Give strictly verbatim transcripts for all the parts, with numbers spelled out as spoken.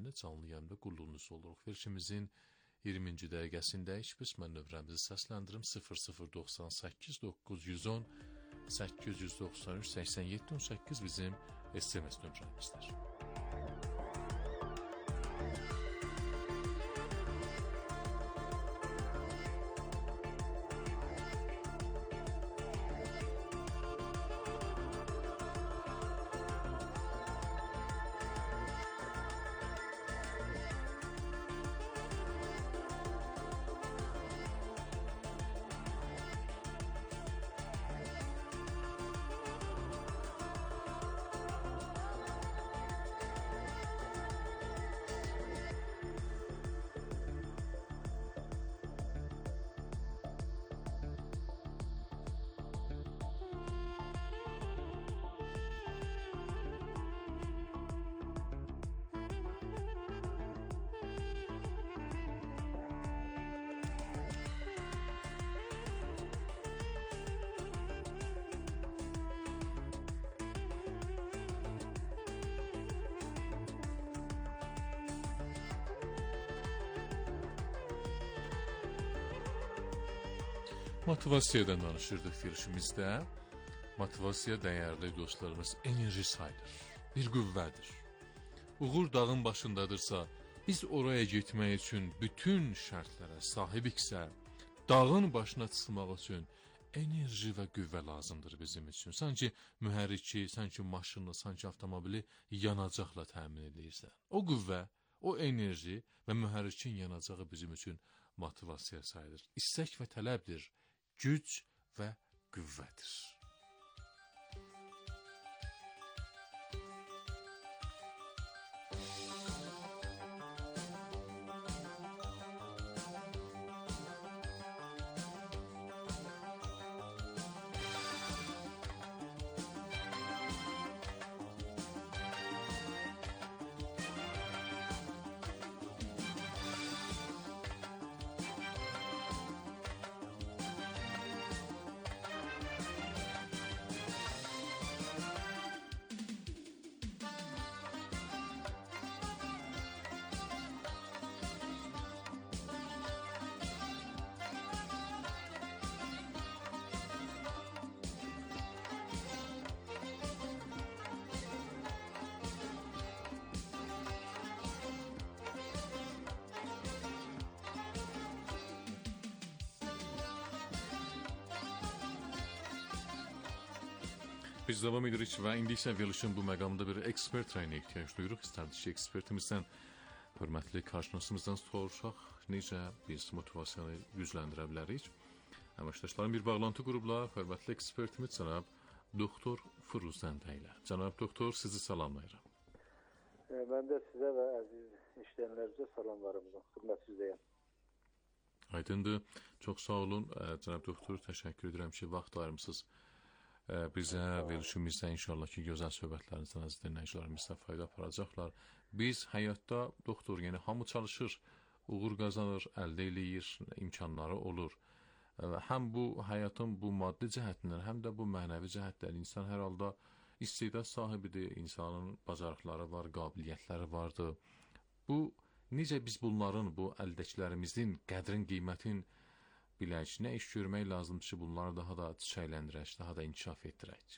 yayında canlı yayında qulluğunuz oluruq. Verilişimizin iyirminci dəqiqəsindəyik. Biz mən nömrəmizi səsləndirim sıfır sıfır doxsan səkkiz doqquz yüz on səkkiz yüz doxsan üç səksən yeddi on səkkiz bizim S M S nömrəmizdir. Motivasiyadan danışırdıq verilişimizdə. Motivasiya dəyərli dostlarımız enerji sayılır, bir qüvvədir. Uğur dağın başındadırsa, biz oraya getmək üçün bütün şərtlərə sahibiksə, dağın başına çıxmaq üçün enerji və qüvvə lazımdır bizim üçün. Sanki mühərriki, sanki maşını, sanki avtomobili yanacaqla təmin edirsən. O qüvvə, o enerji və mühərrikin yanacağı bizim üçün motivasiya sayılır. İstək və tələbdir, güc və qüvvədir. Biz davam edirik və indi isə verilişin bu məqamında bir ekspert rəyinə ehtiyac duyuruq. İstərdik ki, ekspertimizdən, hörmətli qarşınasımızdan soruşaq, necə biz motivasiyanı gücləndirə bilərik. Əməkdaşların bir bağlantı qurublar, hörmətli ekspertimiz cənab doktor Firuz Zəndə ilə. Cənab doktor, sizi salamlayıram. Mən də sizə və əziz işləyənlərimizə salamlarımızı, xidmətinizdəyəm. Aydındır, çox sağ olun. Cənab doktor, təşəkkür edirəm ki, vaxt ayırmısınız. Bizə verilişimizdə inşallah ki, gözəl söhbətlərinizdən əziz dinləyicilərimiz də fayda aparacaqlar. Biz həyatda, doktor, yəni hamı çalışır, uğur qazanır, əldə eləyir, imkanları olur. Həm bu həyatın bu maddi cəhətdən, həm də bu mənəvi cəhətdən insan hər halda istedad sahibidir, insanın bacarıqları var, qabiliyyətləri vardır. Bu, necə biz bunların, bu əldəkilərimizin qədrin, qiymətin bilək, nə iş görmək lazımdır ki, bunları daha da çiçəkləndirək, daha da inkişaf etdirək?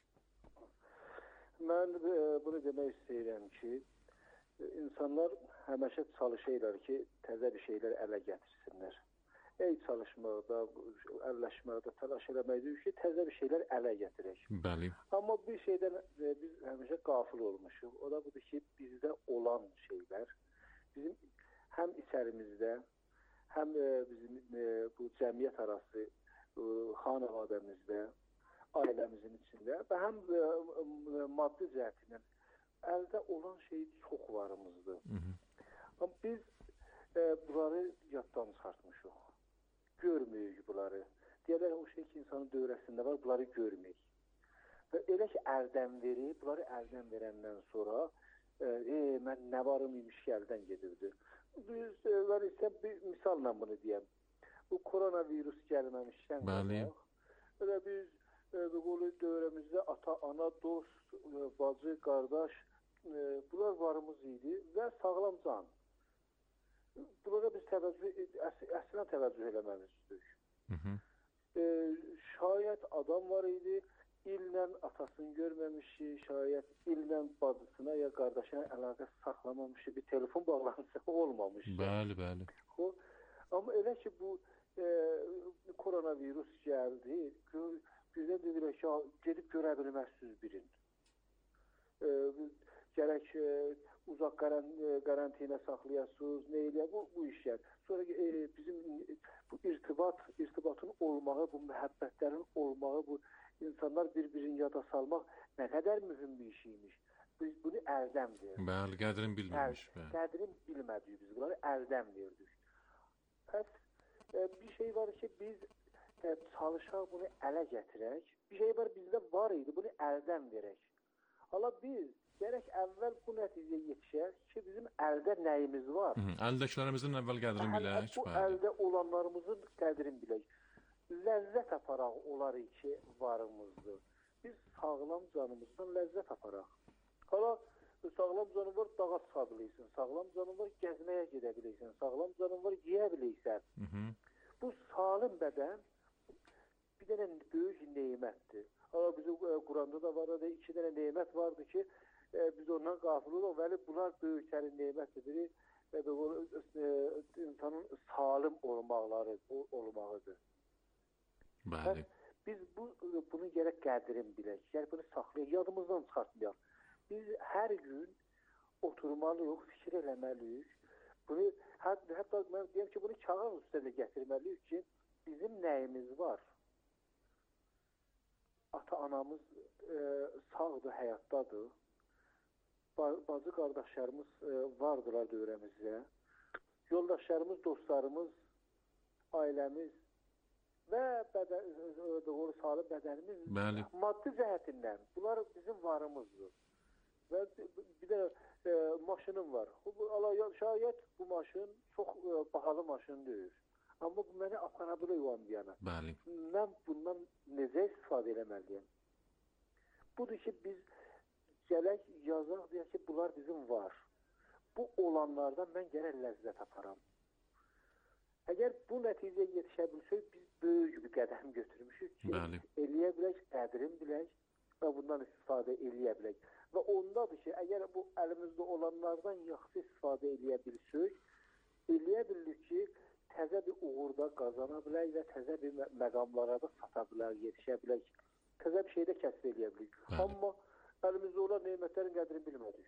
Mən e, bunu demək istəyirəm ki, insanlar həmişə çalışırlar ki, təzə bir şeylər ələ gətirsinlər. Ey çalışmaqda, əlləşməkdə, təlaş eləməkdə ki, təzə bir şeylər ələ gətirək. Bəli. Amma bir şeydən e, biz həmişə qafil olmuşuq. O da budur ki, bizdə olan şeylər, bizim həm içərimizdə, həm e, bizim e, bu cəmiyyət arası e, xanavadəmizdə, ailəmizin içində və həm e, e, maddi cəhətindən əldə olan şey çox varımızdır. Hı -hı. Amma biz e, bunları yaddan çıxartmışıq. Görməyik bunları. Deyərlər, o şey ki, insanın dövrəsində var, bunları görməyik. Və elə ki, əldən verib, bunları əldən verəndən sonra e, e, mən nə varım imiş ki, əldən gedirdi. Biz, mən isə bir misalla bunu deyəm. Bu koronavirus gəlməmişdən qabaq, elə biz e, bu dövrəmizdə ata, ana, dost, e, bacı, qardaş, e, bunlar varımız idi və sağlam can. Bunlara biz təvəccüh, əslən təvəccüh eləməmişdik. Hı -hı. E, şayət adam var idi, illə atasını görməmişdi, şayət illə bacısına ya qardaşına əlaqə saxlamamışdı, bir telefon bağlantısı olmamışdı. Bəli, bəli. O, amma elə ki bu e, koronavirus gəldi, birdən dedilər ki, gedib görə bilməzsiniz birini. E, gərək e, uzaq qarantinə saxlayasınız, nə eləyək, bu, bu işlər. Sonra e, bizim bu irtibat, irtibatın olmağı, bu məhəbbətlərin olmağı, bu insanlar bir-birini yada salmaq nə qədər mühüm bir işiymiş. Biz bunu əldən verdik. Bəli, qədrin bilməmiş. Əl, qədrin bilmədik biz, bunları əldən verdik. Bəs e, bir şey var ki, biz e, çalışaq bunu ələ gətirək. Bir şey var bizdə var idi, bunu əldən verək. Hala biz gərək əvvəl bu nəticəyə yetişək ki, bizim əldə nəyimiz var? Hı -hı. Əldəkilərimizin əvvəl qədrini bilək. Bu bəli. Əldə olanlarımızın qədrini bilək. Ləzzət aparaq olar ki, varımızdır. Biz sağlam canımızdan ləzzət aparaq. Hala sağlam canın var, dağa çıxa biləysən. Sağlam canın var, gəzməyə gedə biləysən. Sağlam canın var, yeyə biləysən. Hı -hı. Bu salim bədən bir dənə böyük neymətdir. Hala bizim Quranda da var, da iki dənə neymət vardı ki, e, biz ondan qafil olaq. Vəli bunlar böyüklərin neymətdir. Biri e, e, insanın salim olmaqları, olmağıdır. Bəli. Biz bu, bunu gərək qədrin bilək, gərək bunu saxlayaq, yadımızdan çıxartmayaq. Biz hər gün oturmalıyıq, fikir eləməliyik. Bunu, hətta, hətta mən deyəm ki, bunu kağız üstədə gətirməliyik ki, bizim nəyimiz var? Ata-anamız e, sağdır, həyatdadır. Ba bacı qardaşlarımız e, vardılar dövrəmizdə. Yoldaşlarımız, dostlarımız, ailəmiz və bədən, doğru sağlam bədənimiz Bəli. maddi cəhətindən bunlar bizim varımızdır. Və bir də e, maşınım var. Şayət bu maşın çox e, bahalı maşın deyil. Amma bu məni apara bilir o an bir yana. Bəli. Mən bundan necə istifadə eləməliyəm? Budur ki, biz gələk yazaq deyək ki, bunlar bizim var. Bu olanlardan mən gərək ləzzət aparam. Əgər bu nəticəyə yetişə bilsək, biz böyük bir qədəm götürmüşük ki, Bəli. eləyə bilək, qədrin bilək və bundan istifadə eləyə bilək. Və ondadır ki, əgər bu əlimizdə olanlardan yaxşı istifadə eləyə bilsək, eləyə bilirik ki, təzə bir uğurda qazana bilək və təzə bir mə məqamlara da sata bilək, yetişə bilək, təzə bir şeydə kəsb eləyə bilik. Amma əlimizdə olan neymətlərin qədrini bilmədik.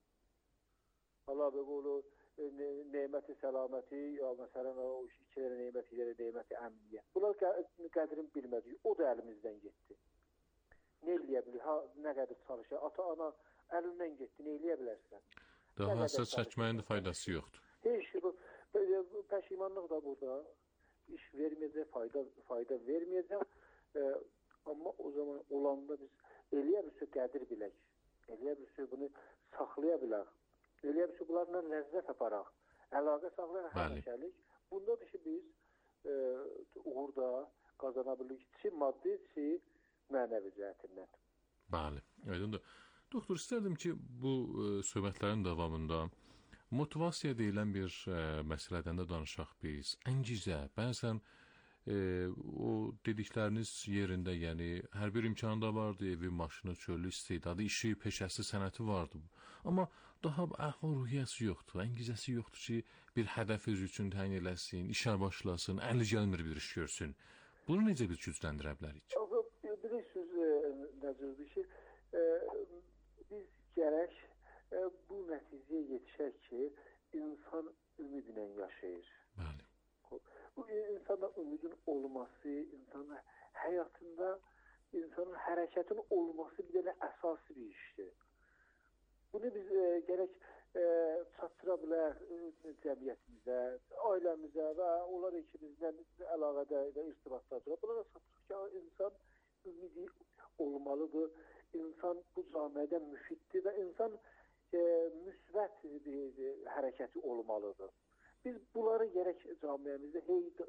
Allah və qolu, e, ne neyməti səlaməti, ya məsələn, o iki dənə neymət, iki dənə neyməti əmniyyət. Bunlar qədrini bilmədik, o da əlimizdən getdi. Nə eləyə bilir, ha, nə qədər çalışır, ata-ana əlindən getdi, nə eləyə bilərsən? Daha həssas çəkməyin də faydası yoxdur. Heç, bu, pəşimanlıq da burada iş verməyəcək, fayda, fayda verməyəcək. E, amma o zaman olanda biz eləyə bilsək qədir bilək, eləyə bilsək bunu saxlaya bilək, eləyə bilsək bunlarla ləzzət aparaq, əlaqə saxlayaq həmişəlik. Bundadır ki, biz e, uğurda qazana bilirik, ki, maddi, ki, mənəvi cəhətindən. Bəli, aydındır. Doktor, istərdim ki, bu e, söhbətlərin davamında motivasiya deyilən bir e, məsələdən də danışaq biz. Əngizə, bəzən e, o dedikləriniz yerində, yəni hər bir imkanda vardı, evi, maşını, çölü, istedadı, işi, peşəsi, sənəti vardı. Amma daha əhval-ruhiyyəsi yoxdur, əngizəsi yoxdur ki, bir hədəf özü üçün təyin eləsin, işə başlasın, əli gəlmir bir iş görsün. Bunu necə biz gücləndirə bilərik? Bilirsiniz, e, Nəcirdir ki, e, biz gərək e, bu nəticəyə yetişək ki, insan ümidlə yaşayır. Bəli. Bu insanda ümidin olması, insanın həyatında insanın hərəkətin olması bir dənə əsası bir işdir. Bunu biz e, gərək e, çatdıra bilər e, cəmiyyətimizə, ailəmizə və onlar ki, bizlə əlaqədə və irtibatdadır. Bunlara çatdırıq ki, insan ümidi olmalıdır, insan bu camiədə müfiddir və insan e, müsbət bir hərəkəti olmalıdır. Biz bunları gərək camiəmizdə hey e,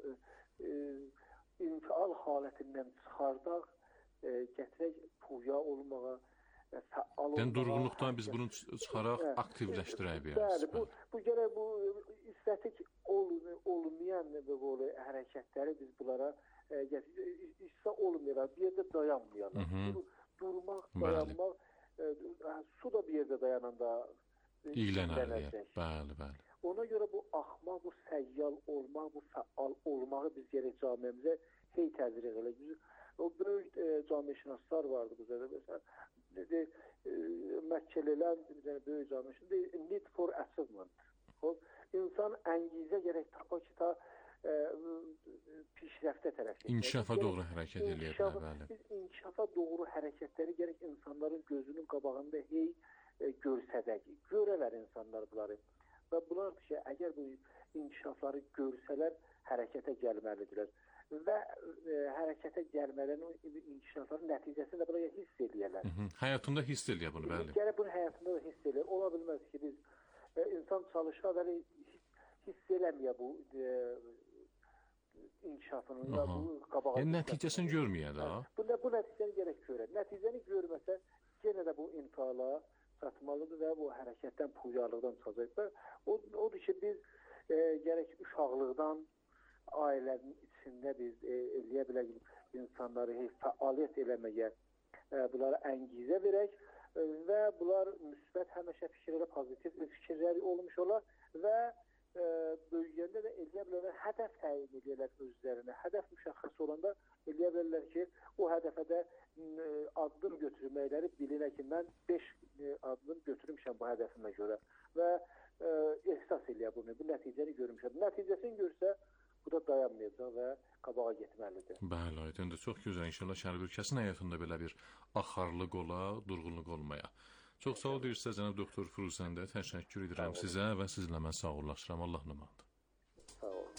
infial halətindən çıxardaq, e, gətirək puya olmağa, e, fəal yəni durğunluqdan biz bunu çıxaraq aktivləşdirək biraz. Bəli, bu bu gərək bu estetik olmayan böyle hərəkətləri biz bunlara isə olmayaraq bir yerdə dayanmayalım. Durmaq, dayanmaq, su da bir yerdə dayananda iylənəcək. Bəli, bəli. Ona görə bu axmaq, bu səyyal olmaq, bu fəal olmağı biz gərək camiəmizə hey təzriq eləyək. O böyük camiəşünaslar vardı bu zədə. Məsələn, Məkkəlilər, böyük camiəşünaslar, need for achievement. İnsan əngizə gərək tapa ki, ta pişrəftə tərəf etmək. İnkişafa doğru hərəkət eləyək. Biz inkişafa doğru hərəkətləri gərək insanların gözünün qabağında hey görsədək. Görələr insanlar bunları. Və bunlar ki, əgər bu inkişafları görsələr, hərəkətə gəlməlidirlər. Və e, hərəkətə gəlmələrin inkişafların nəticəsində bunları hiss eləyərlər. Həyatında hiss eləyə bunu, bəli. Gərək bunu həyatında da hiss eləyər. Ola bilməz ki, biz e, insan çalışa və hiss eləməyə bu e, inkişafını və bu qabağa. Yəni nəticəsini görməyə də. Bu, bu nəticəni gərək görək. Nəticəni görməsə, yenə də bu imtihana çatmalıdır və bu hərəkətdən, puyarlıqdan çıxacaq. O, odur ki, biz e, gərək uşaqlıqdan ailənin içində biz e, eləyə bilək insanları hey, fəaliyyət eləməyə, e, bunlara əngizə verək e, və bunlar müsbət həmişə fikirlərə, pozitiv fikirləri olmuş olar və e, böyüyəndə də eləyə bilərlər, hədəf təyin edirlər özlərinə. Hədəf müşəxəs olanda eləyə bilərlər ki, o hədəfə də e, addım götürməkləri bilinə ki, mən beş e, addım götürmüşəm bu hədəfimə görə və e, ehsas eləyə bunu, bu nəticəni görmüşəm. Nəticəsini görsə, bu da dayanmayacaq və qabağa getməlidir. Bəli, aydındır. Çox gözəl. İnşallah şəhər ölkəsinin həyatında belə bir axarlıq ola, durğunluq olmaya. Çox sağ ol deyirsiniz, cənab doktor Firuzəndə. Təşəkkür edirəm sizə və sizlə mən sağollaşıram. Allah namadı. Sağ olun.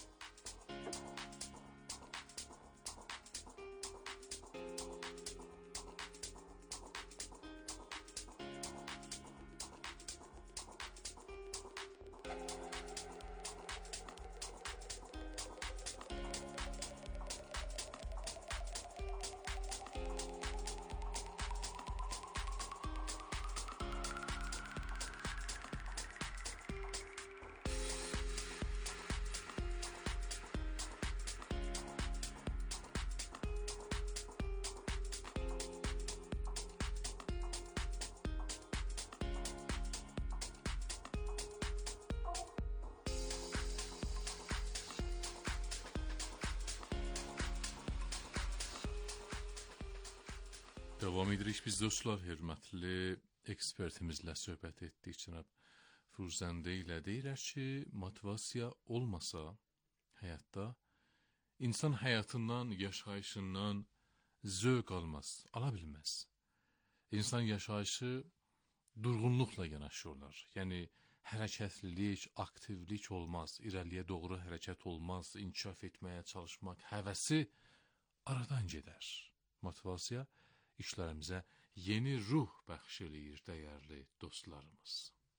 Davam edirik biz dostlar, hörmətli ekspertimizlə söhbət etdik. Cənab Firuzəndə ilə deyirlər ki, motivasiya olmasa həyatda insan həyatından, yaşayışından zövq almaz, ala bilməz. İnsan yaşayışı durğunluqla yanaşırlar. Yəni hərəkətlilik, aktivlik olmaz, irəliyə doğru hərəkət olmaz, inkişaf etməyə çalışmaq həvəsi aradan gedər. Motivasiya işlərimizə yeni ruh bəxş eləyir, dəyərli dostlarımız.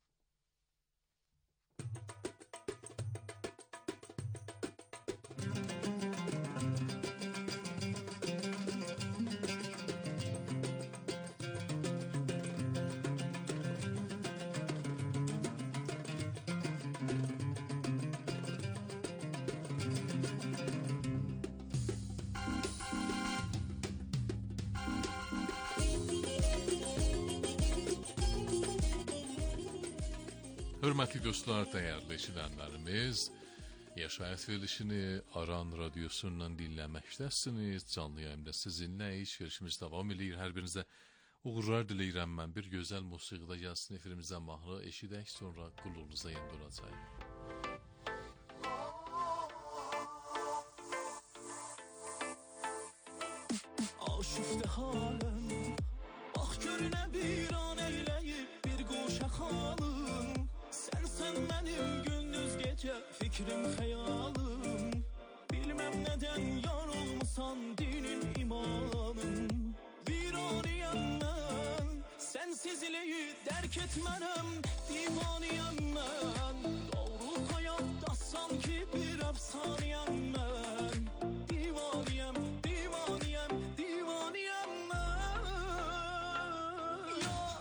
Hörmətli dostlar, dəyərli eşidənlərimiz, Yaşayış verilişini Aran radiosundan dinləməkdəsiniz. Canlı yayımda sizinləyik, verilişimiz davam edir. Hər birinizə uğurlar diləyirəm mən. Bir gözəl musiqidə gəlsin efirimizə mahnı eşidək, sonra qulluğunuza yeni olacaq. Aşıqdır halım, bax görünə bir an eyləyib bir qoşa xalım. Sənsən mənim gündüz gecə fikrim, xəyalım. Bilməm nədən yar olmusan dinin, imanım. Viraniyəm mən, sənsizliyi dərk etmənəm. Divaniyəm mən, doğru həyatda sanki bir əfsaniyəm mən. Divaniyəm, divaniyəm, divaniyəm mən. Ya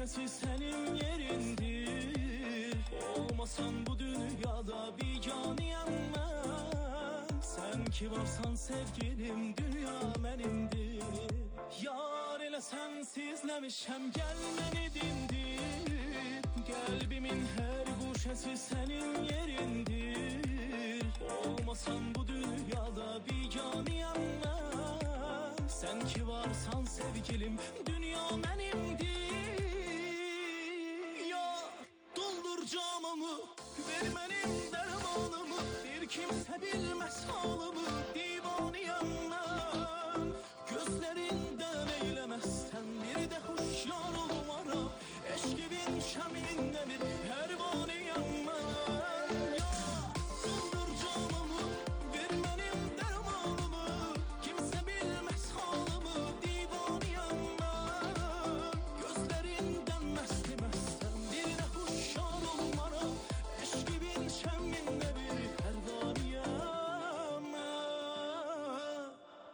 guşesi senin yerindir. Olmasan bu dünyada biganiyem ben. Sen ki varsan sevgilim dünya benimdir. Yar elə sensizləmişəm gəlməni dindir. Kalbimin her guşesi senin yerindir. Olmasan bu dünyada biganiyem ben. Sen ki varsan sevgilim dünya benimdir. Ya doldur camımı, ver benim dermanımı. Bir kimse bilmez halımı, divaniyem ben. Gözlerinden eylemezsen bir de hoşyar olmara. Eşkibin şeminde bir pervaneyem ben. Ya doldur camımı, ver benim dermanımı. Kimse bilmez halımı, divaneyem ben. Gözlerinden meslemezsen bir de hoşyar olmara. Eşkibin şeminde bir pervaneyem ben.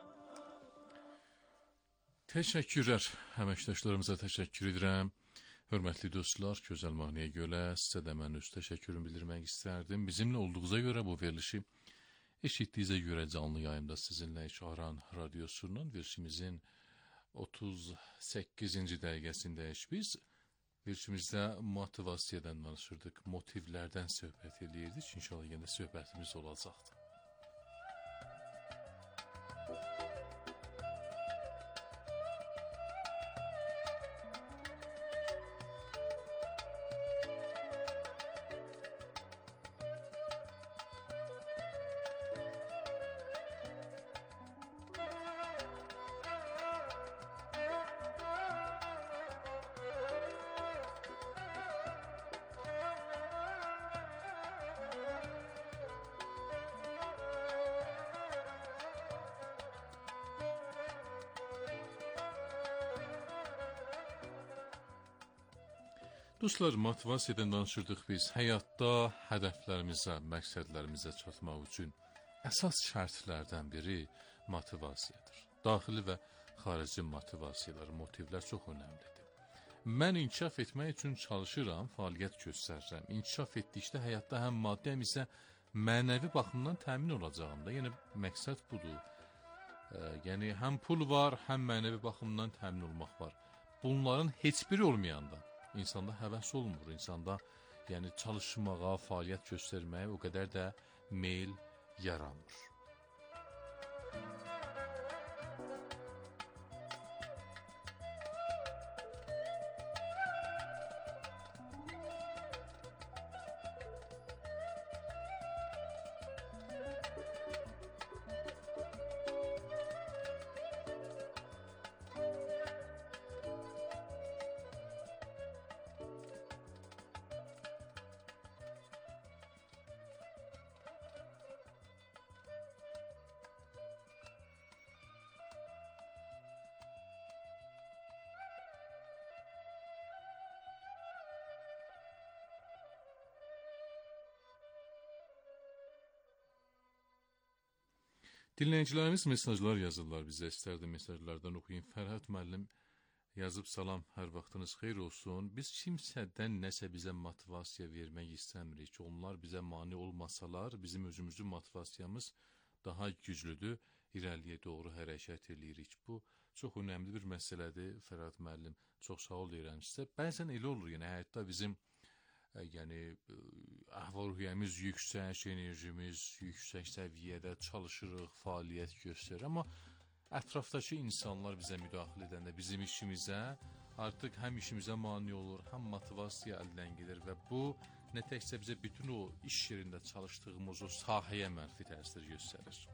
Təşəkkürlər. Əməkdaşlarımıza təşəkkür edirəm. Hörmətli dostlar, gözəl mahnıya görə sizə də mən öz təşəkkürümü bildirmək istərdim. Bizimlə olduğunuza görə bu verilişi eşitdiyinizə görə canlı yayımda sizinlə Aran radiosunun verilişimizin otuz səkkizinci dəqiqəsindəyik biz. Verilişimizdə motivasiyadan danışırdıq, motivlərdən söhbət edirdik. İnşallah yenə söhbətimiz olacaqdır. Dostlar, motivasiyadan danışırdıq biz. Həyatda hədəflərimizə, məqsədlərimizə çatmaq üçün əsas şərtlərdən biri motivasiyadır. Daxili və xarici motivasiyalar, motivlər çox önəmlidir. Mən inkişaf etmək üçün çalışıram, fəaliyyət göstərirəm. İnkişaf etdikdə həyatda həm maddi, həm isə mənəvi baxımdan təmin olacağım da. Yəni, məqsəd budur. E, yəni, həm pul var, həm mənəvi baxımdan təmin olmaq var. Bunların heç biri olmayanda İnsanda həvəs olmur, insanda yəni çalışmağa, fəaliyyət göstərməyə o qədər də meyl yaranmır. Dinləyicilərimiz mesajlar yazırlar bizə, istərdim mesajlardan oxuyayım. Fərhad müəllim yazıb, salam, hər vaxtınız xeyir olsun. Biz kimsədən nəsə bizə motivasiya vermək istəmirik ki, onlar bizə mane olmasalar, bizim özümüzün motivasiyamız daha güclüdür, irəliyə doğru hərəkət edirik. Bu çox önəmli bir məsələdir, Fərhad müəllim. Çox sağ ol deyirəm sizə. Bəzən elə olur, yəni həyatda bizim yəni əhval-ruhiyyəmiz yüksək, enerjimiz yüksək səviyyədə çalışırıq, fəaliyyət göstərir. Amma ətrafdakı insanlar bizə müdaxilə edəndə bizim işimizə artıq həm işimizə mane olur, həm motivasiya əldən gedir və bu nə təkcə bizə bütün o iş yerində çalışdığımız o sahəyə mənfi təsir göstərir.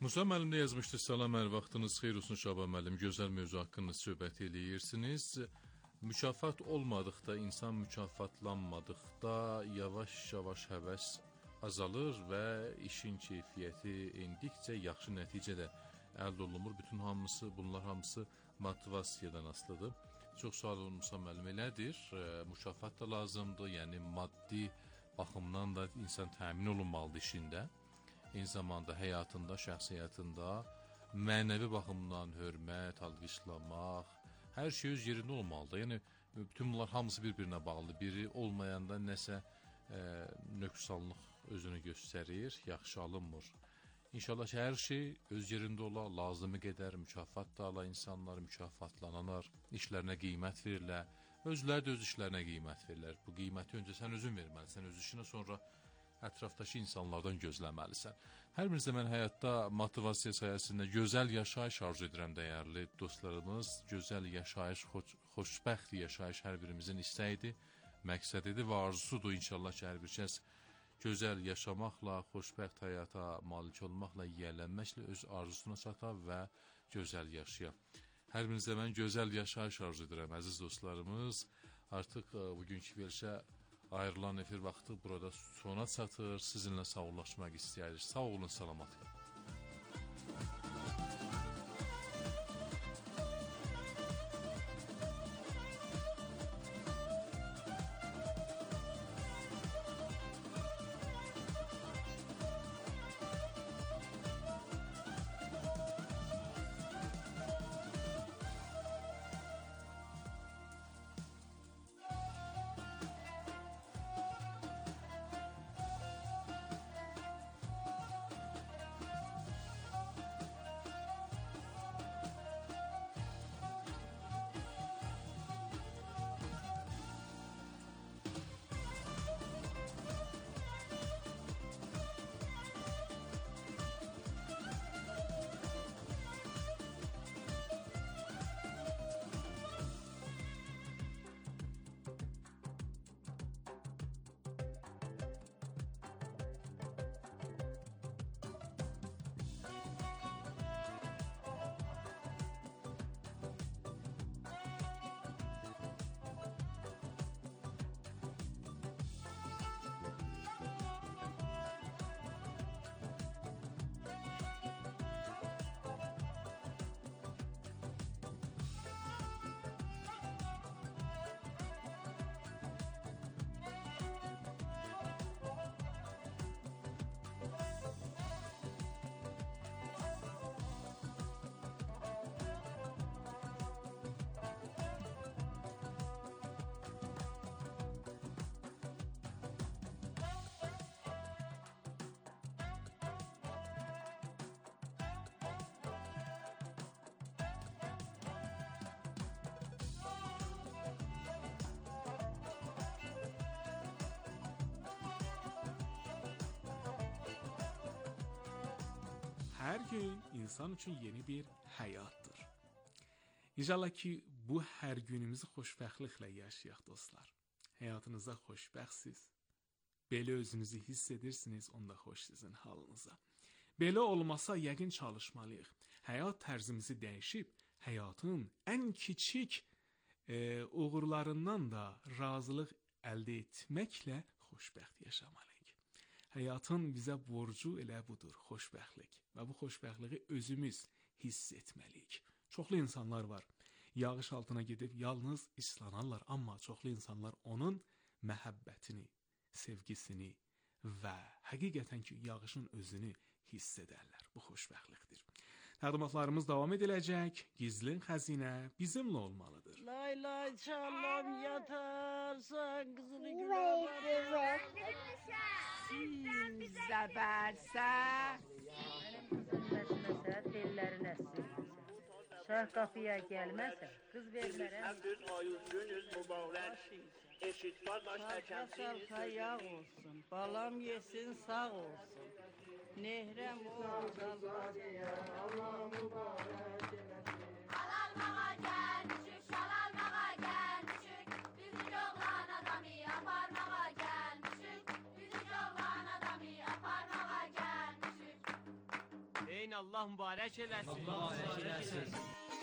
Musa müəllim də yazmışdı, salam, hər vaxtınız xeyir olsun Şaban müəllim, gözəl mövzu haqqında söhbət eləyirsiniz. Mükafat olmadıqda, insan mükafatlanmadıqda yavaş-yavaş həvəs azalır və işin keyfiyyəti endikcə yaxşı nəticə də əldə olunmur. Bütün hamısı, bunlar hamısı motivasiyadan asılıdır. Çox sağ olun Musa müəllim, elədir. Mükafat da lazımdır, yəni maddi baxımdan da insan təmin olunmalıdır işində. Eyni zamanda həyatında, şəxsi həyatında mənəvi baxımdan hörmət, alqışlamaq, hər şey öz yerində olmalıdır. Yəni bütün bunlar hamısı bir-birinə bağlıdır. Biri olmayanda nəsə e, nöqsanlıq özünü göstərir, yaxşı alınmır. İnşallah ki, hər şey öz yerində ola, lazımı qədər mükafat da ala, insanlar mükafatlananlar, işlərinə qiymət verirlər, özləri də öz işlərinə qiymət verirlər. Bu qiyməti öncə sən özün verməlisən, öz işinə, sonra ətrafdakı insanlardan gözləməlisən. Hər birinizdə mən həyatda motivasiya sayəsində gözəl yaşayış arzu edirəm, dəyərli dostlarımız. Gözəl yaşayış, xoş, xoşbəxt yaşayış hər birimizin istəyidir, məqsədidir və arzusudur. İnşallah ki, hər bir kəs gözəl yaşamaqla, xoşbəxt həyata malik olmaqla, yiyələnməklə öz arzusuna çata və gözəl yaşaya. Hər birinizdə mən gözəl yaşayış arzu edirəm, əziz dostlarımız. Artıq bugünkü verilişə ayrılan efir vaxtı burada sona çatır. Sizinlə sağollaşmaq istəyirik. Sağ olun, salamat qalın. Her gün insan için yeni bir hayattır. İnşallah ki bu her günümüzü xoşbəxtliklə yaşayaq dostlar. Həyatınızda xoşbəxtsiz. Belə özünüzü hiss edirsiniz, onda xoş sizin halınıza. Belə olmasa yəqin çalışmalıyıq. Həyat tərzimizi dəyişib, həyatın ən kiçik e, uğurlarından da razılıq əldə etməklə xoşbəxt yaşamalıyıq. Həyatın bizə borcu elə budur, xoşbəxtlik. Və bu xoşbəxtliyi özümüz hiss etməliyik. Çoxlu insanlar var, yağış altına gedib yalnız islanarlar, amma çoxlu insanlar onun məhəbbətini, sevgisini və həqiqətən ki, yağışın özünü hiss edərlər. Bu xoşbəxtlikdir. Təqdimatlarımız davam ediləcək. Gizlin xəzinə bizimlə olmalıdır. Lay lay çalam yatarsan qızını gülə Siz zəbərsə Mənim qızım nəşməsə, tellərin əssin. Şah qapıya gəlməsə, qız vermərəm. Düz ayız günüz mübarək. Eşit qardaş Sarpa sarpa yağ olsun, balam yesin sağ olsun. Nehrəm olsun. Şalalmağa gəlmişik, şalalmağa gəlmişik. Bizi oğlan adamı aparmağa gəlmişik. Bizi oğlan adamı aparmağa gəlmişik. Ey Allah mübarək eləsin. Allah mübarək eləsin.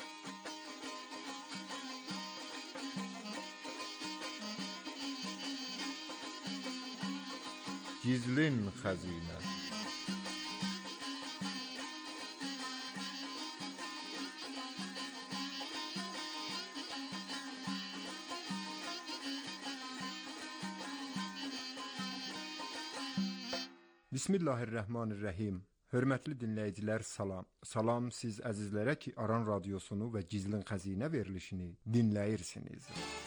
Gizlin xəzinə. Bismillahirrahmanirrahim. Hörmətli dinləyicilər, salam. Salam siz əzizlərə ki, Aran Radiosunu və Gizlin Xəzinə verilişini dinləyirsiniz.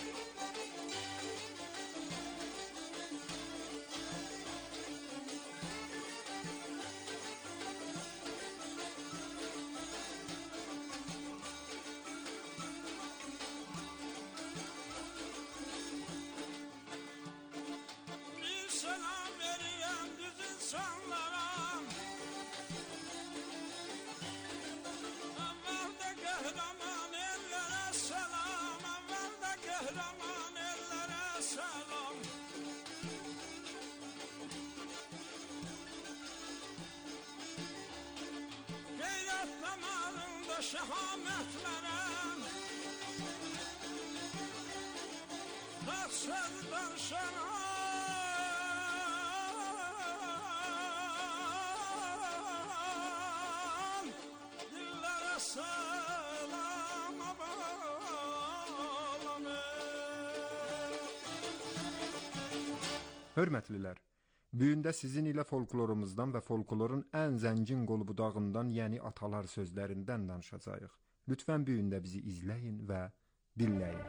Şehametlerem Nasırdan şeran Dillere selam abalamı. Hörmətlilər, bu gün də sizin ilə folklorumuzdan və folklorun ən zəngin qolbudağından, yəni atalar sözlərindən danışacağıq. Lütfən bu gün də bizi izləyin və dinləyin.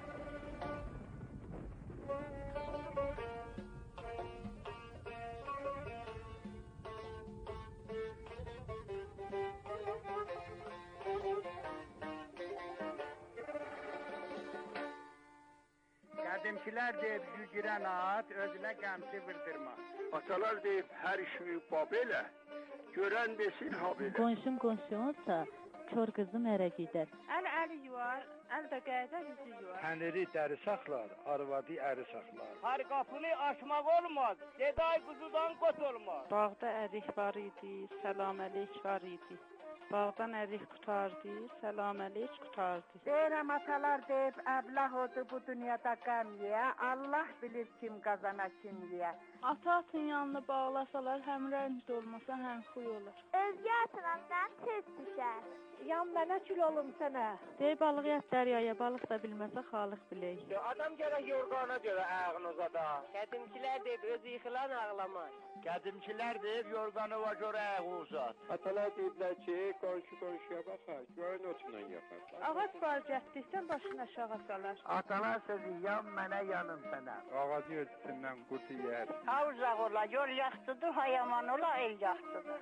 Qədimkilər deyib yügürən at, özünə qəmsi vırdırma. Atalar deyib hər işi babelə, görən desin habelə. Qonşum qonşumunsa, kör qızım ərə gedər. Əl əli yuvar, əl də qayda yüzü yuvar. Təniri dəri saxlar, arvadı əri saxlar. Hər qapını açmaq olmaz, geday quzudan qot olmaz. Bağda ərik var idi, səlam əleik var idi. Bağdan ərik qutardı, səlam əleik qutardı. Deyirəm atalar deyib, əblah odur bu dünyada qəmliyə, Allah bilir kim qazana kim yiyə. Ata atın yanını bağlasalar, həm rəncd olmasa, həm xuy olur. Özgə atınamdan tez düşər. Yan mənə kül olum sənə. Deyib balıq yat dəryaya, balıq da bilməsə xalıq bilək. Adam gərək yorğana görə ayağını uzada. Qədimkilər deyib, özü yıxılan ağlamaz. Qədimkilər deyib, yorğanıva görə ayağı uzat. Atalar deyiblər ki, qonşu qonşuya baxar, görün otundan yaxar. Ağac var cətdikdən başını aşağı salar. Atalar sözü, yan mənə, yanım sənə. Ağacı özündən qutu yer. Ha uzaq ola, yol yaxtıdır, ha yaman ola, el yaxtıdır.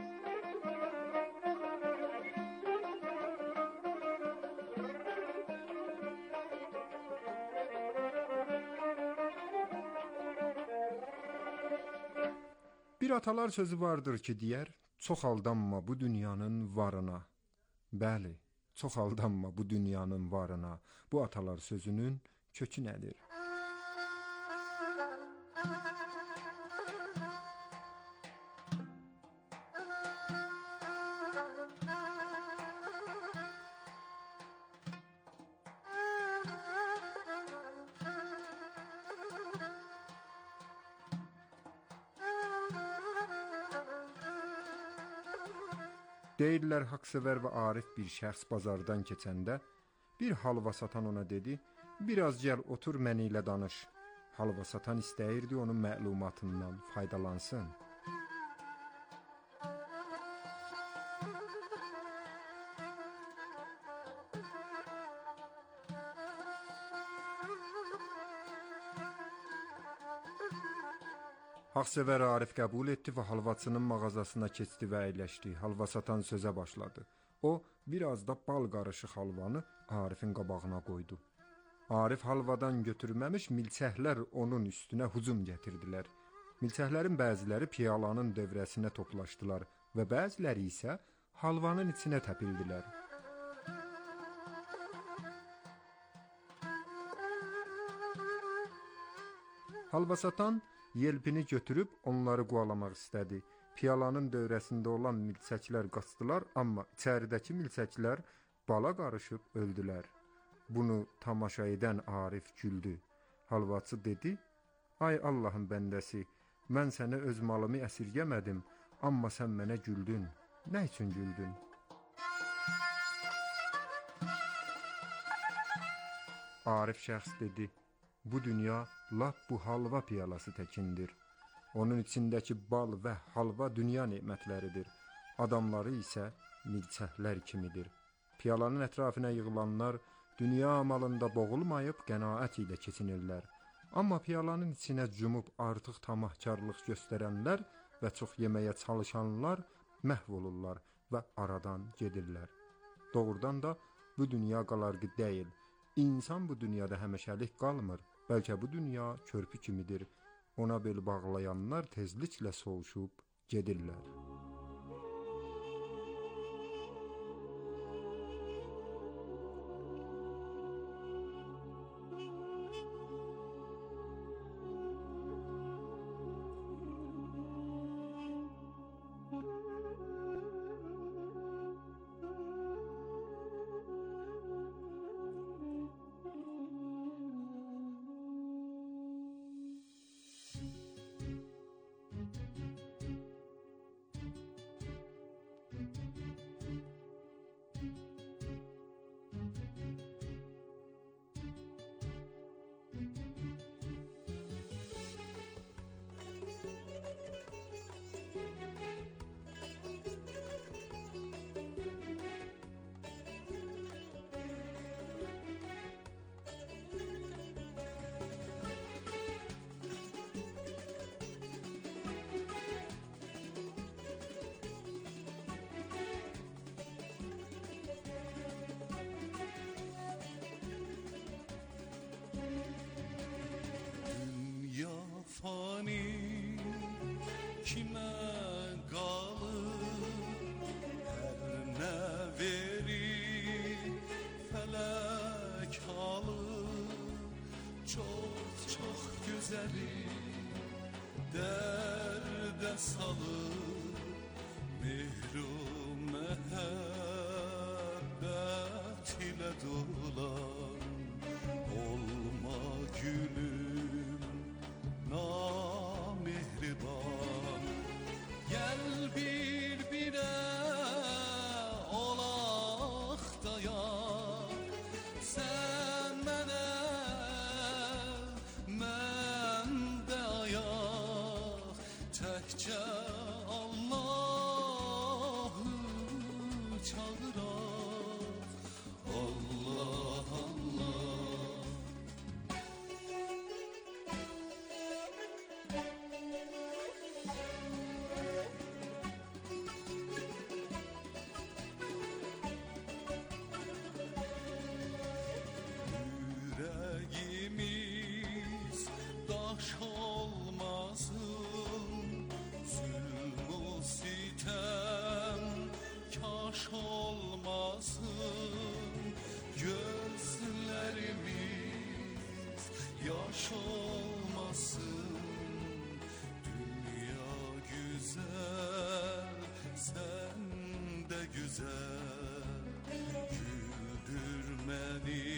Bir atalar sözü vardır ki, deyər, çox aldanma bu dünyanın varına. Bəli, çox aldanma bu dünyanın varına. Bu atalar sözünün kökü nədir? Deyirlər, haqsevər və arif bir şəxs bazardan keçəndə bir halva satan ona dedi, biraz gəl otur mənə ilə danış. Halva satan istəyirdi onun məlumatından faydalansın. Haqsevər Arif qəbul etdi və halvacının mağazasına keçdi və əyləşdi. Halva satan sözə başladı. O, biraz da bal qarışıq halvanı Arifin qabağına qoydu. Arif halvadan götürməmiş milçəklər onun üstünə hücum gətirdilər. Milçəklərin bəziləri piyalanın dövrəsinə toplaşdılar və bəziləri isə halvanın içinə təpildilər. Halva satan yelpini götürüb onları qovalamaq istədi. Piyalanın dövrəsində olan milçəklər qaçdılar, amma içəridəki milçəklər bala qarışıb öldülər. Bunu tamaşa edən Arif güldü. Halvaçı dedi: "Ay Allahın bəndəsi, mən sənə öz malımı əsirgəmədim, amma sən mənə güldün. Nə üçün güldün?" Arif şəxs dedi: "Bu dünya lap bu halva piyalası təkindir. Onun içindəki bal və halva dünya nemətləridir. Adamları isə milçəklər kimidir. Piyalanın ətrafına yığılanlar dünya malında boğulmayıb qənaət ilə keçinirlər. Amma piyalanın içinə cumub artıq tamahkarlıq göstərənlər və çox yeməyə çalışanlar məhv olurlar və aradan gedirlər. Doğrudan da bu dünya qalarqı deyil. İnsan bu dünyada həmişəlik qalmır. Bəlkə bu dünya körpü kimidir. Ona bel bağlayanlar tezliklə soğuşub gedirlər." fani kime qalır hər nə verir fələk alır çox çox gözəli dərdə salır mehru məhəbbət ilə dolar olma gülüm namehriban gel bir-birə olaq dayan sən mənə mən də ayaq təkcə Allahı çağıraq Allah Allah yüreğimiz daş olmasın zulmü sitem kaş olmasın gözlerimiz yaş olmasın dünya güzel sen de güzel güldür beni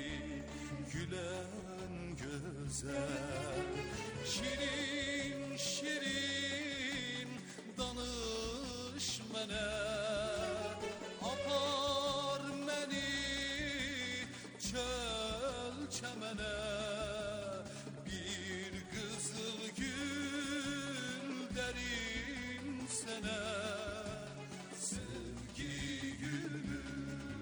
gülen güzel şirin şirin danış mənə apar məni çöl çəmənə bir qızıl gül dərim sənə sevgi gülüm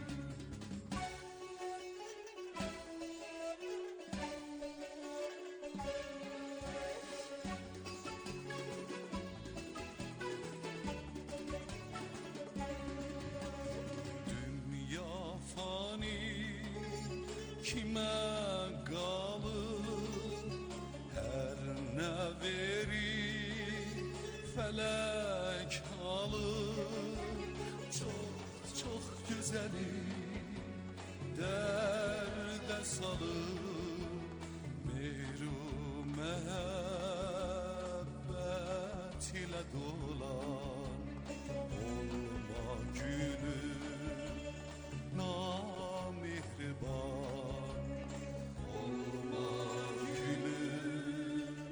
kime qalır hər nə verir fələk alır çox çox gözəli dərdə salır mehru məhəbbət ilə dolan olma gülüm namihriban olma gülüm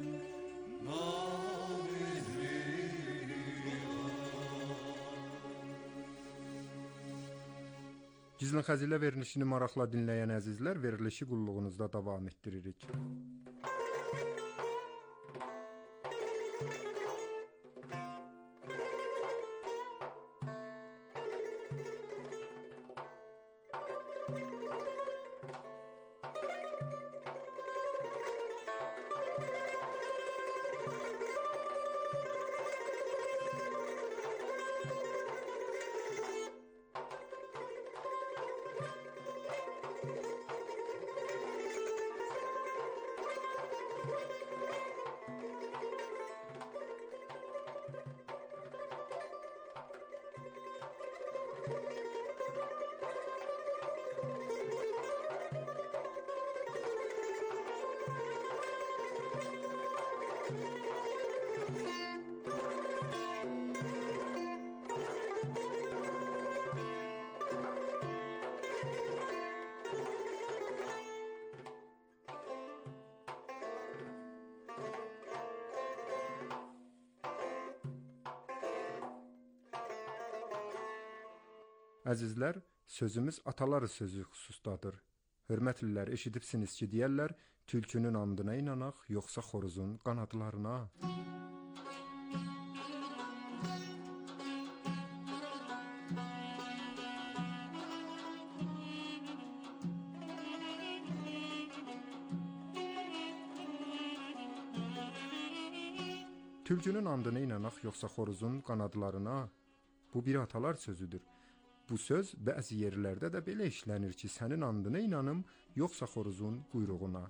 Gizlin Xəzilə verilişini maraqla dinləyən əzizlər, verilişi qulluğunuzda davam etdiririk. Əzizlər, sözümüz atalar sözü xüsusdadır. Hörmətlilər, eşidibsiniz ki, deyərlər, tülkünün andına inanaq, yoxsa xoruzun qanadlarına. Tülkünün andına inanaq, yoxsa xoruzun qanadlarına. Bu bir atalar sözüdür. Bu söz bəzi yerlərdə də belə işlənir ki, sənin andına inanım, yoxsa xoruzun quyruğuna.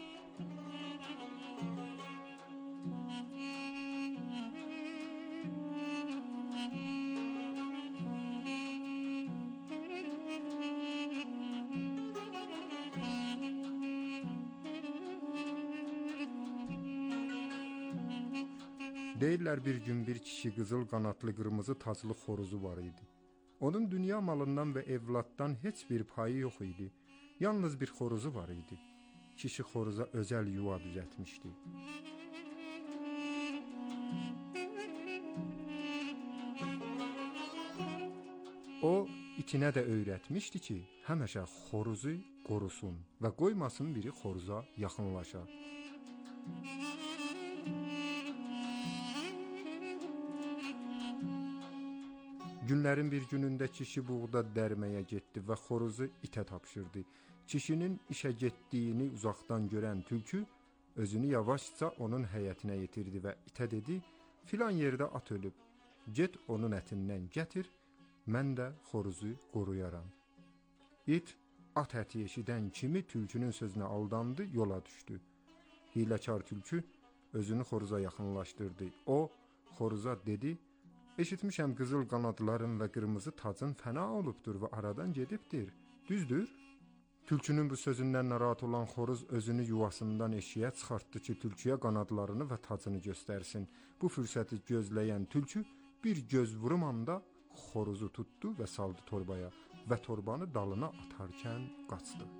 Deyirlər, bir gün bir kişi qızıl qanadlı qırmızı taclı xoruzu var idi. Onun dünya malından və evladdan heç bir payı yox idi. Yalnız bir xoruzu var idi. Kişi xoruza özəl yuva düzəltmişdi. O, itinə də öyrətmişdi ki, həmişə xoruzu qorusun və qoymasın biri xoruza yaxınlaşa. Günlərin bir günündə kişi buğda dərməyə getdi və xoruzu itə tapşırdı. Kişinin işə getdiyini uzaqdan görən tülkü özünü yavaşca onun həyətinə yetirdi və itə dedi, filan yerdə at ölüb, get onun ətindən gətir, mən də xoruzu qoruyaram. İt, at əti eşidən kimi tülkünün sözünə aldandı, yola düşdü. Hiləkar tülkü özünü xoruza yaxınlaşdırdı. O, xoruza dedi, eşitmişəm qızıl qanadların və qırmızı tacın fəna olubdur və aradan gedibdir. Düzdür? Tülkünün bu sözündən narahat olan xoruz özünü yuvasından eşiyə çıxartdı ki, tülküyə qanadlarını və tacını göstərsin. Bu fürsəti gözləyən tülkü bir göz vurumanda xoruzu tutdu və saldı torbaya və torbanı dalına atarkən qaçdı.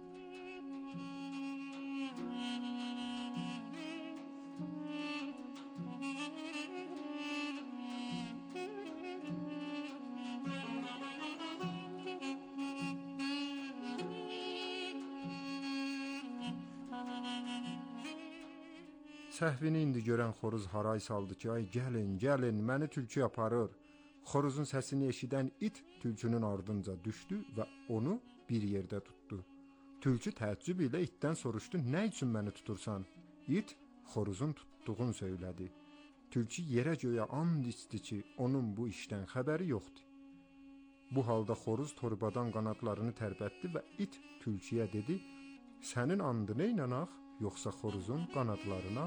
Səhvini indi görən xoruz haray saldı ki, ay gəlin, gəlin, məni tülkü aparır. Xoruzun səsini eşidən it tülkünün ardınca düşdü və onu bir yerdə tutdu. Tülkü təəccüb ilə itdən soruşdu, nə üçün məni tutursan? İt xoruzun tutduğunu söylədi. Tülkü yerə göyə and içdi ki, onun bu işdən xəbəri yoxdur. Bu halda xoruz torbadan qanadlarını tərpətdi və it tülküyə dedi, sənin andına inanaq, yoxsa xoruzun qanadlarına?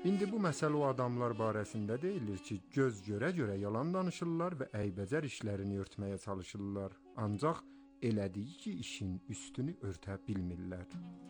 İndi bu məsələ o adamlar barəsində deyilir ki, göz görə-görə yalan danışırlar və əybəcər işlərini örtməyə çalışırlar. Ancaq elədiyi ki, işin üstünü örtə bilmirlər.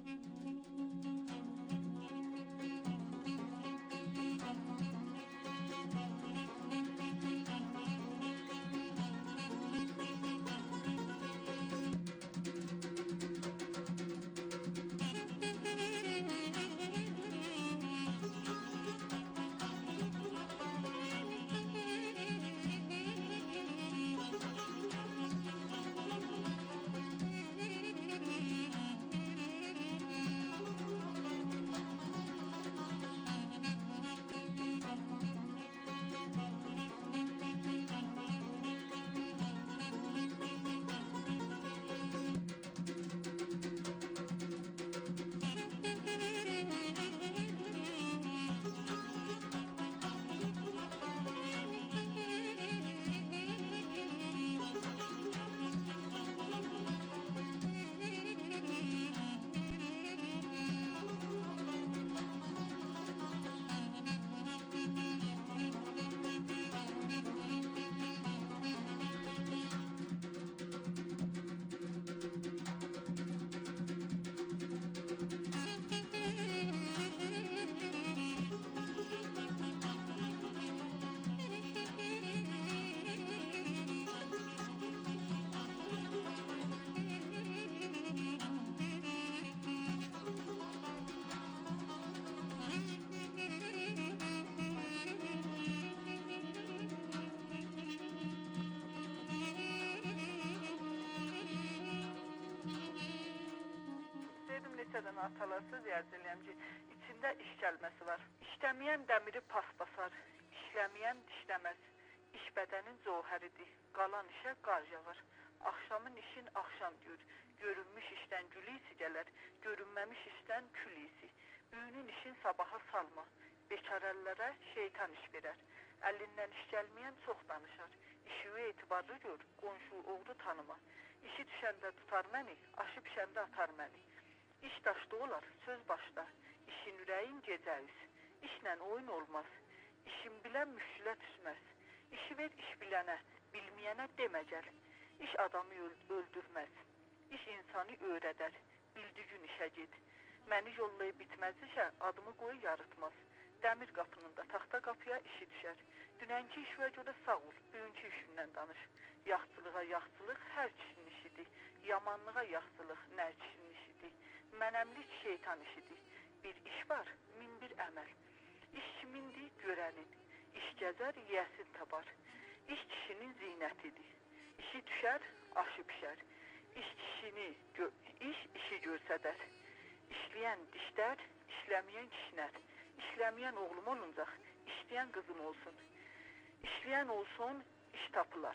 Neçədən atalar söz yazılıyam ki, içində iş gəlməsi var. İşləməyən dəmiri pas basar, işləməyən dişləməz. İş bədənin cövhəridir, qalan işə qar yağar. Axşamın işin axşam gör, görünmüş işdən gül isi gələr, görünməmiş işdən kül isi. Büyünün işin sabaha salma, bekar əllərə şeytan iş verər. Əlindən iş gəlməyən çox danışar. İşivi etibarlı gör, qonşu oğru tanıma. İşi düşəndə tutar məni, aşı pişəndə atar məni. İş daşda olar, söz başda. İşin ürəyin gecə üz. İşlə oyun olmaz. İşin bilən müşkülə düşməz. İşi ver iş bilənə, bilməyənə demə gəl. İş adamı öldürməz. İş insanı öyrədər. Bildiğin işə ged. Məni yollayıb bitməz işə, adımı qoy yarıtmaz. Dəmir qapının da taxta qapıya işi düşər. Dünənki işvə görə sağ ol, bugünkü işindən danış. Yaxçılığa yaxçılıq hər kişinin işidir. Yamanlığa yaxçılıq nə kişinin işidir. Mənəmlik şeytan işidir. Bir iş var, min bir əməl. İş kimindir, görənin. İş gəzər, yiyəsin tabar. İş kişinin zinətidir. İşi düşər, aşı pişər. İş kişini, iş işi görsədər. İşləyən dişlər, işləməyən kişilər. İşləməyən oğlum oluncaq, işləyən qızım olsun. İşləyən olsun, iş tapılar.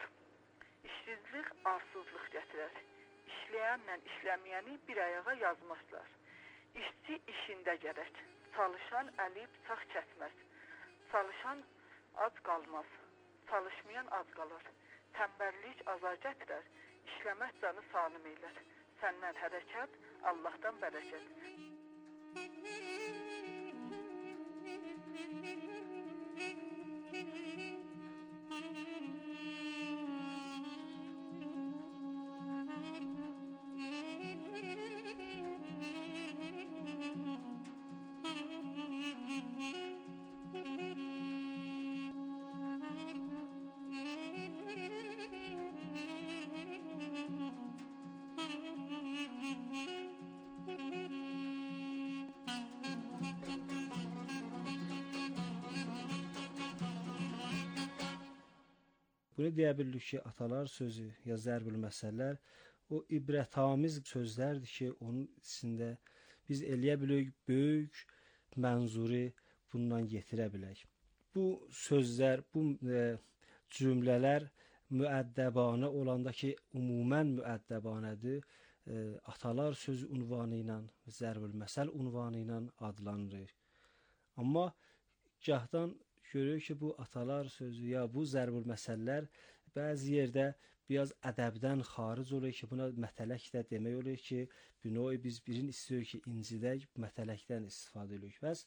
İşsizlik arsızlıq gətirər. İşləyənlə işləməyəni bir ayağa yazmazlar. İşçi işində gərək. Çalışan əli bıçaq kəsməz. Çalışan ac qalmaz. Çalışmayan ac qalır. Tənbəllik azar gətirər. İşləmək canı salim eylər. Səndən hərəkət, Allahdan bərəkət. Bunu deyə bilirik ki, atalar sözü ya zərbül məsəllər o ibrətamiz sözlərdir ki, onun içində biz eləyə bilirik böyük mənzuri bundan yetirə bilək. Bu sözlər, bu e, cümlələr müəddəbanə olanda ki, ümumən müəddəbanədir, e, atalar sözü unvanı ilə, zərbül məsəl unvanı ilə adlanır. Amma gahdan görürük ki, bu atalar sözü ya bu zərbül məsəllər bəzi yerdə biraz ədəbdən xaric olur ki, buna mətələk də demək olur ki, binoy biz birini istiyoruz ki, incidək, mətələkdən istifadə edirik. Bəs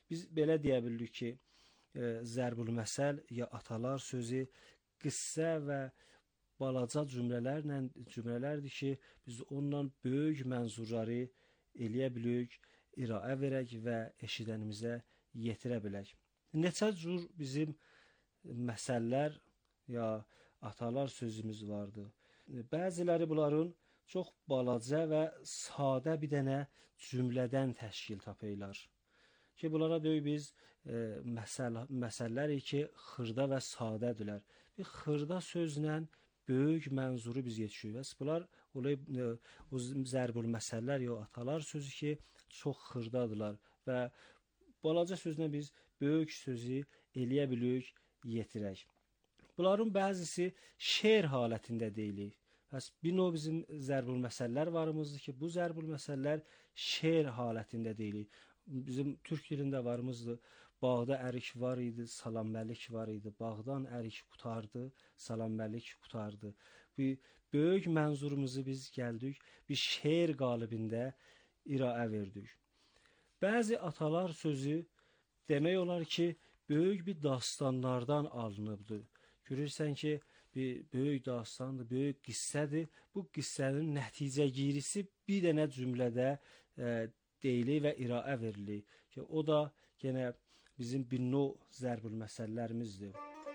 Biz belə deyə bildik ki, e, zərbül məsəl ya atalar sözü qıssə və balaca cümlələrlə cümlələrdir ki, biz onunla böyük mənzurları eləyə bilərik, iraə verək və eşidənimizə yetirə bilək. Neçə cür bizim məsəllər ya atalar sözümüz vardı. Bəziləri bunların çox balaca və sadə bir dənə cümlədən təşkil tapırlar. Ki bunlara deyək biz e, məsəl məsəlləri ki, xırda və sadədirlər. Bir xırda sözlə böyük mənzuru biz yetişirik. Bunlar olay e, o zərbül məsəllər ya atalar sözü ki, çox xırdadırlar və balaca sözlə biz böyük sözü eləyə bilərik, yetirək. Bunların bəzisi şeir halətində deyilir. Bəs bir növ bizim zərbül məsəllər varımızdır ki, bu zərbül məsəllər şeir halətində deyilir. Bizim türk dilində varımızdır. Bağda ərik var idi, salam məlik var idi. Bağdan ərik qutardı, salam məlik qutardı. Bir böyük mənzurumuzu biz gəldik, bir şeir qalibində iraə verdik. Bəzi atalar sözü demək olar ki, böyük bir dastanlardan alınıbdır. Görürsən ki, bir böyük dastandır, böyük qissədir. Bu qissənin nəticəgirisi bir dənə cümlədə e, deyilir və iraə verilir. Ki, o da yenə bizim bir növ zərbül məsəllərimizdir.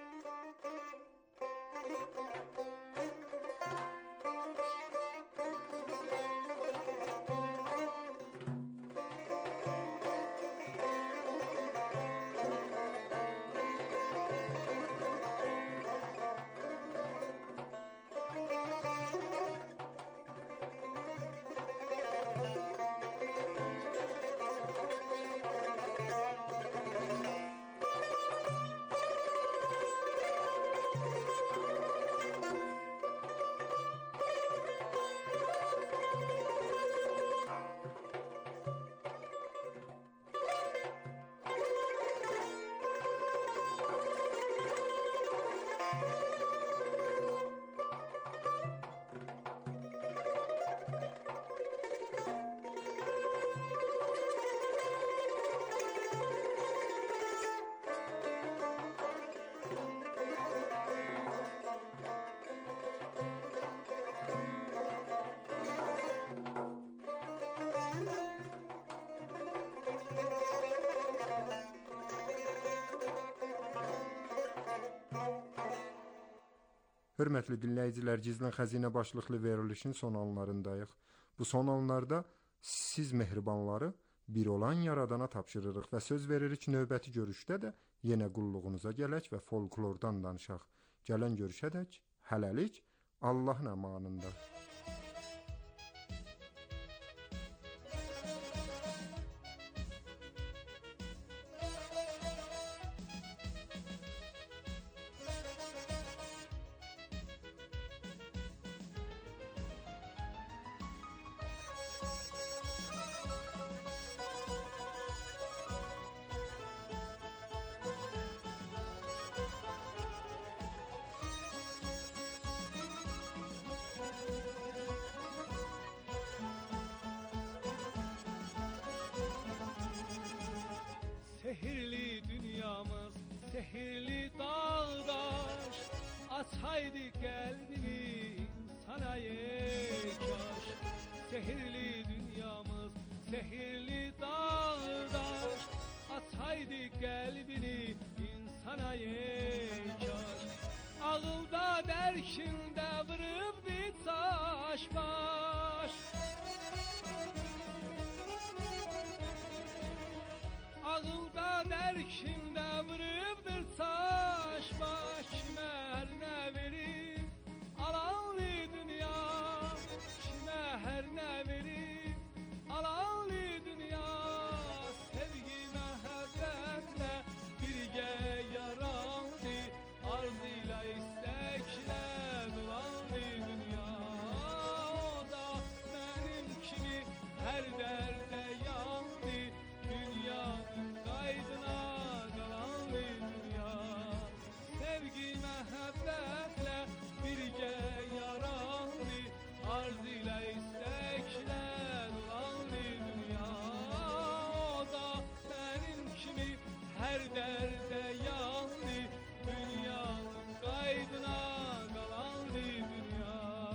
Hörmətli dinləyicilər, Gizlin Xəzinə başlıqlı verilişin son anlarındayıq. Bu son anlarda siz mehribanları bir olan yaradana tapşırırıq və söz veririk növbəti görüşdə də yenə qulluğunuza gələk və folklordan danışaq. Gələn görüşədək hələlik Allahın əmanında. Sehirli dünyamız, sehirli dağdaş, açaydı kalbini sana yekaş. Sehirli dünyamız, sehirli dağdaş, açaydı kalbini insana yekaş. Ağılda derkinde vırıp bir taş baş. Ağılda derkimdə vurubdur taş baş. Kimə hər nə verib alanlı dünya, kimə hər nə verib alanlı dünya. Sevgi məhəbbətlə birgə yarandı, arzu ilə istəklə dolandı dünya. O da mənim kimi hər dərdə yandı, dünyanın qaydına her derde yandı, dünyanın kaydına kalandı dünya.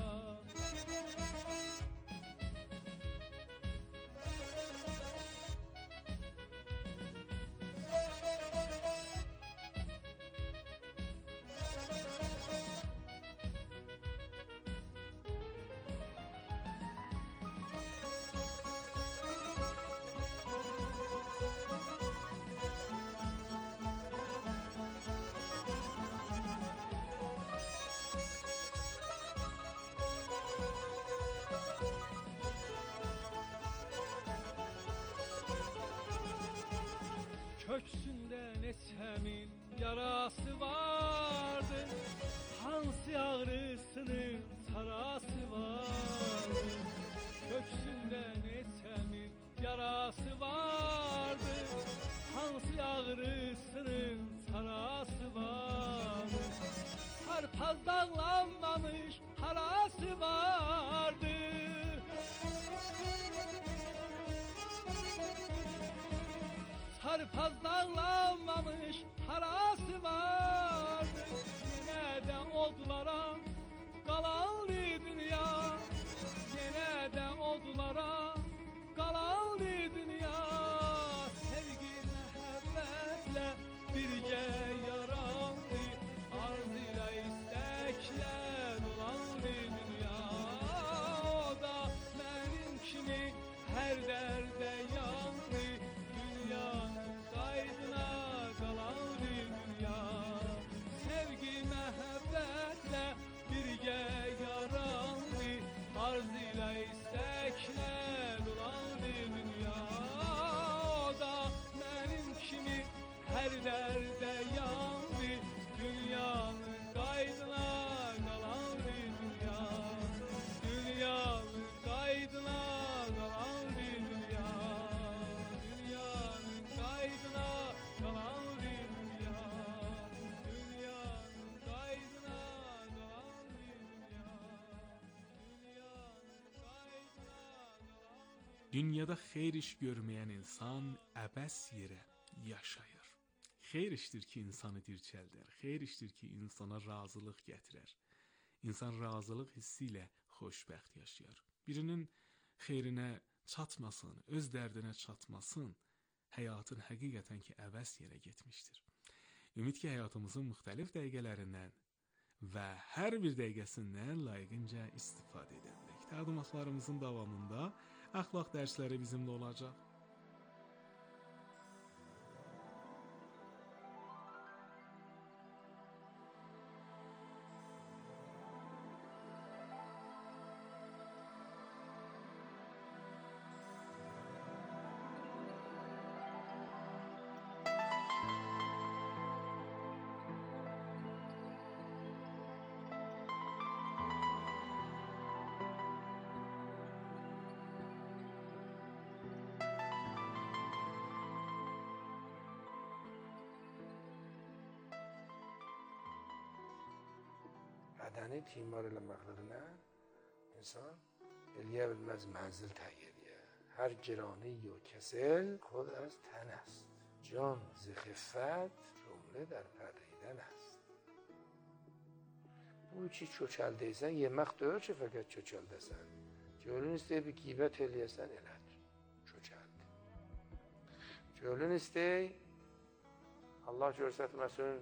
Köksünden esemin yarası vardı, hansı ağrısının sarası vardı. Köksünden esemin yarası vardı, hansı ağrısının sarası vardı. Sarpaz dağlanmamış harası vardı. Sarpaz dağlanmamış harası vardı. Yine de odlara kalandı dünya, yine de odlara kalandı dünya. Sevgi mehabbetle birce yarandı, arzuyla istekle dolandı dünya. O da benim kimi her derde yandı, dünyanın kaydına kalandı dünya. Sevgi mehabbetle birge yarandı, arzuyla istekle dolandı dünya. O da benim kimi her derde yandı, dünyanın kaydına kalandı dünya. Dünyanın kaydına kalandı dünya. Dünyanın kaydına kalandı dünya. Dünyanın kaydına kalandı dünya. Dünyanın kaydına kalandı. Dünyada xeyir iş görməyən insan əbəs yerə yaşayır. Xeyir işdir ki, insanı dirçəldər. Xeyir işdir ki, insana razılıq gətirər. İnsan razılıq hissi ilə xoşbəxt yaşayar. Birinin xeyrinə çatmasın, öz dərdinə çatmasın, həyatın həqiqətən ki, əbəs yerə getmişdir. Ümid ki, həyatımızın müxtəlif dəqiqələrindən və hər bir dəqiqəsindən layiqincə istifadə edə bilək. Təqdimatlarımızın davamında əxlaq dərsləri bizimlə olacaq. Bədəni timar eləməklərinə insan eləyə bilməz mənzil təyyiriyə. Hər girani و کسل خود از تن است. جان ز خفت جمله در پریدن است. Bu ki çöçəldəysən, yemək deyil ki, fəqət çöçəldəsən. Gölün istəyə bir qibət eləyəsən, elədir. Çöçəldi. Gölün istəyə Allah görsətməsin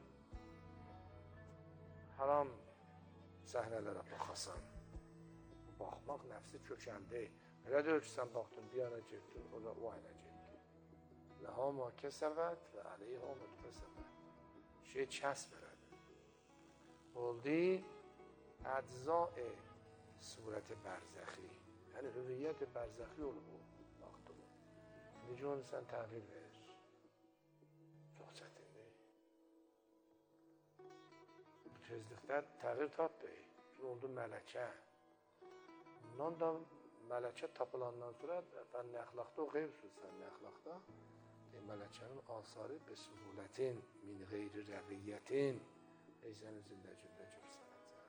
haram səhnələrə baxasan. Baxmaq nəfsi kökəldi. Elə deyil ki, sən baxdın, bir yana girdin, o da o yana girdi. Ləhə ma kəsəvət və əleyhə mütkəsəvət. Şey kəsb elədi. Oldu əcza-i surət bərzəxi. Yəni, hüviyyət bərzəxi olub o vaxtı bu. Necə onu sən təğyir verir? Çox çətindir. Bu tezlikdə təğyir tapdı. Oldu mələkə. Bundan da mələkə tapılandan sonra fənn-i əxlaqda oxuyursunuz, fənn-i əxlaqda mələkənin asarı be suhulətin min qeyri rəviyyətin eyzən üzündə cümlə görsənəcək.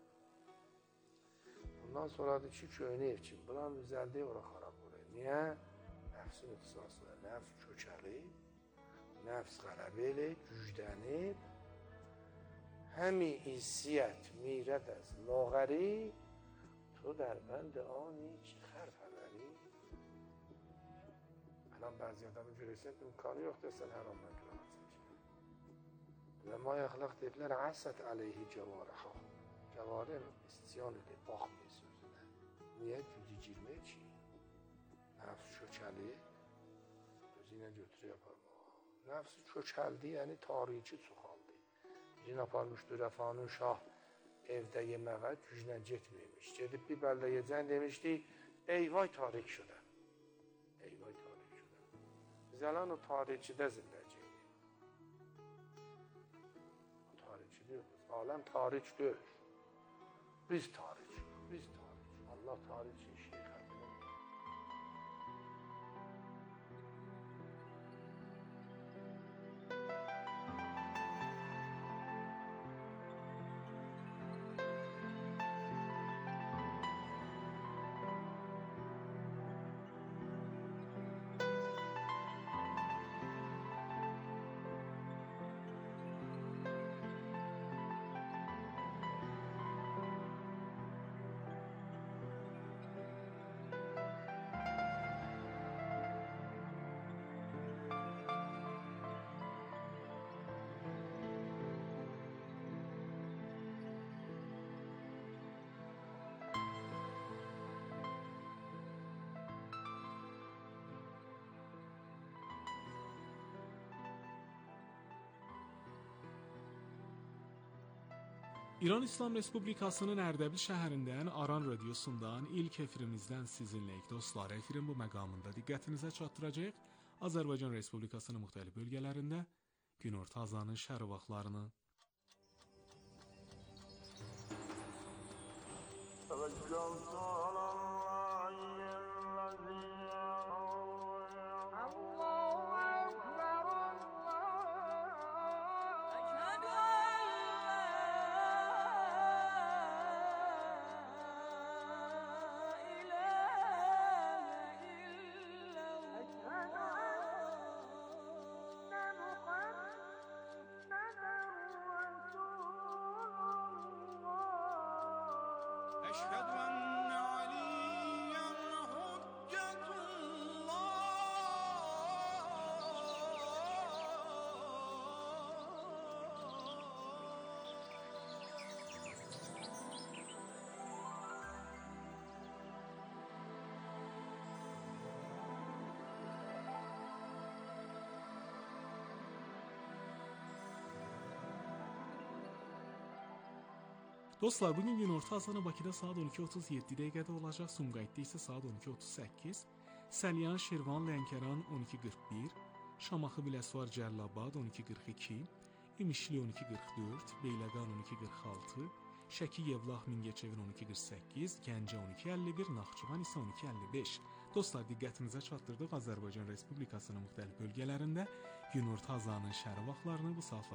Bundan sonradır ki, köynə ev kimi, buranın düzəldiyi ora xarab olur. Niyə? Nəfsin ixtisasına, nəfs kökəlib, Nəfs qələbə elə, güclənib, həmi izzət mirət az لاغری تو در بند آنی که خرفنری. الان بعضی آدم جلسه امکانی yoxdur hər an mən Və ma yaxlaq deyiblər əsət əleyhi cəvarəxə. Cəvarə istiyyan edir, baxmıyor sözünə. Niyə gücü girmək ki? Nəfs çökəli, özü ilə götürü yaparmaq. Nəfs çökəldi, yəni tariki çoxaldı. Birini aparmışdı Rəfanın şah evdə yeməğə güclə getməymiş. Gedib bir bəlləyəcən demişdi, eyvay tarik şudə. Eyvay tarik şudə. Biz alən o tarikidə zindəcəyik. O tarikidə yoxuz. Aləm tarik deyil. Biz tarik, biz tarik. Allah tariki işi xəbirə. İran İslam Respublikasının Ərdəbil şəhərindən Aran radiosundan ilk efirimizdən sizinləyik dostlar. Efirin bu məqamında diqqətinizə çatdıracaq Azərbaycan Respublikasının müxtəlif bölgələrində günorta azanın şərq vaxtlarını. Dostlar, bugün günorta azanı Bakıda saat on iki otuz yeddi dəqiqədə olacaq, Sumqayıtda isə saat on iki otuz səkkiz, Səlyan, Şirvan, Lənkəran on iki qırx bir, Şamaxı, Biləsuvar, Cərlabad on iki qırx iki, İmişli on iki qırx dörd, Beyləqan on iki qırx altı, Şəki, Yevlax, Mingəçevir on iki qırx səkkiz, Gəncə on iki əlli bir, Naxçıvan isə on iki əlli beş. Dostlar, diqqətinizə çatdırdıq Azərbaycan Respublikasının müxtəlif bölgələrində günorta azanın şərq vaxtlarını bu saatlar